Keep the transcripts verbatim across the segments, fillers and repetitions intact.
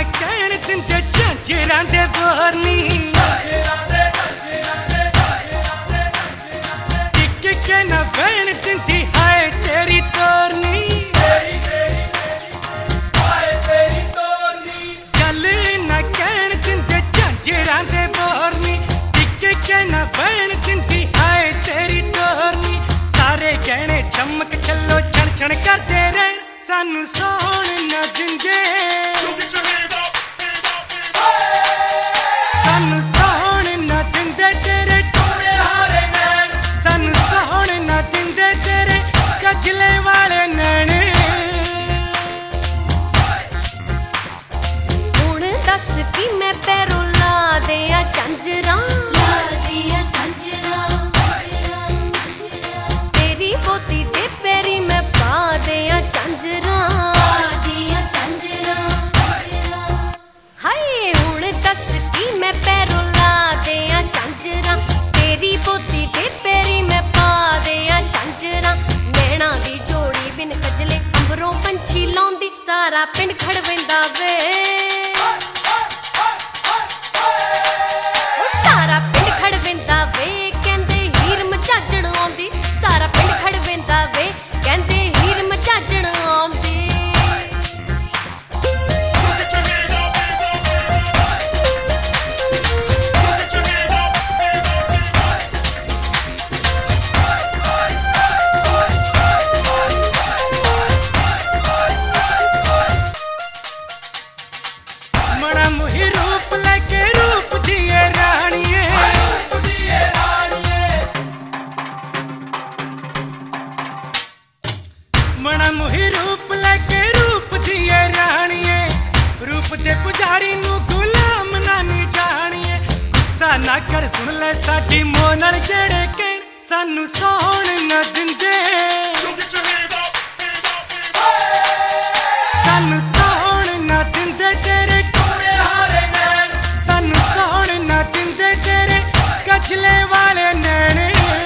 कहण दिंदे झांजरां दे बोर नी टिक के ना बहन दिंदी हाय तेरी तोरनी गल ना कहण दिंदे झांजरां दे बोर नी टिक के ना बहन दिंदी हाय तेरी तोरनी सारे गहने चमक चलो छण छण करदे रहण सानू सोहण ना दिंदे सानू सोहण ना दिंदे तेरे टोले हारे नैन सानू सोहण ना दिंदे तेरे कजले वाले नैन हुण दस कि मैं पैरों ला दियां झांजरां ला दियां झांजरां तेरी पोती दे पैरी मैं पा दियां झांजरां दियां झांजरां हाय हुण दस कि मैं पैरों ला दियां झांजरां तेरी पोती दे पैरी मैं पा दियां झांजरां नैना दी जोड़ी बिन कजले अंबरों पंछी लाउंदी सारा पिंड खड़वेंदा वे सारा पिंड खड़वेंदा वे कहंदे हीर मचाजण आउंदी सारा पिंड खड़वेंदा वे कहंदे हीर मचाजण आउंदी मना मुही रूप लेके रूप दिए रानिए मना मुही रूप लेके रूप दिए रानिए रूप दे पुजारी नू गुलाम नानी जानिए गुस्सा ना कर सुन ले साडी मोनल जेड़े के सानू सोहण ना दिंदे सानू सोहण ना दिंदे तेरे टोले हारे नैन सानू सोहण ना दिंदे तेरे कजले वाले नैन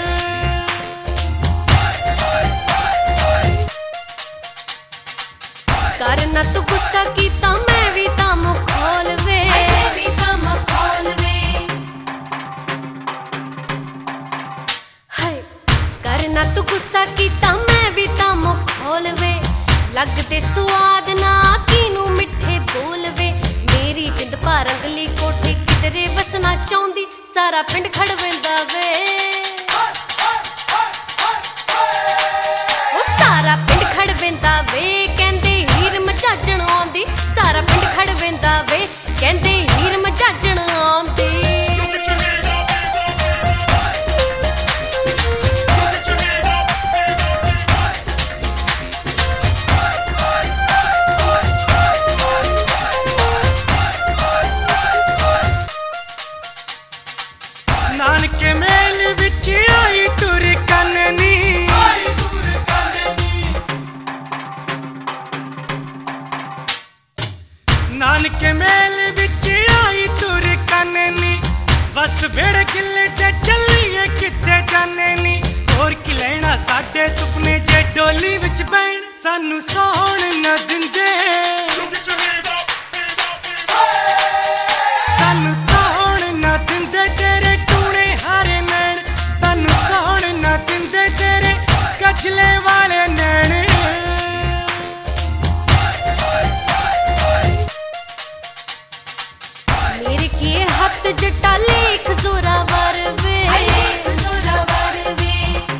कर ना तू गुस्सा कीता मैं भी तां मुंह खोल वे मैं भी तां मुंह खोल वे हाय कर ना तू गुस्सा कीता मैं भी तां मुंह खोल वे लगदे स्वाद ना किनू मिठे बोल वे मेरी जिंद पारंगली कोठे किधरे वसना चाहुंदी सारा पिंड खड़वेंदा वे ओ सारा पिंड खड़वेंदा वे कहंदे हीर मचाजण आउंदी सारा पिंड खड़वेंदा वे कहंदे हीर मचाजण आउंदी नानके मेल विच आई तुर कन्नी नानके मेल विच आई तुर कन्नी बस भेड़ किले ते चलिए किते जाने नी और की लेना साडे सुपने जे डोली विच बैण सानू सोहण ना दिंदे सानू सोहण ना दिंदे तेरे टूणे हारे नैन सानू सोहण ना दिंदे तेरे कजले वाले नैन मेरे के हत्थ जट्टा लेख जोरावर वे लेख जोरावर वे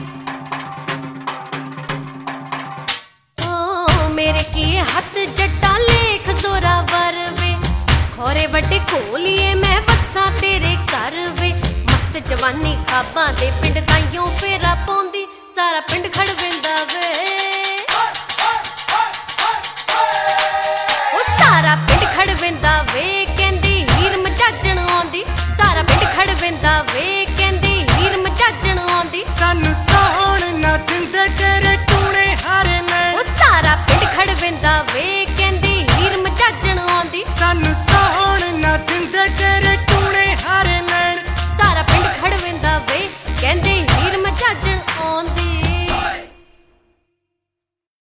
ओ मेरे के हत्थ जट्टा लेख जोरावर वे खोरे बड़े कोलिए मैं वसा तेरे घर वे मस्त जवानी खाबा दे पिंड ताइयों फेरा पौंदी सारा पिंड खड़वेंदा वे ओ सारा पिंड खड़वेंदा वे कहंदी हीर मचाजण आउंदी सारा पिंड खड़वेंदा वे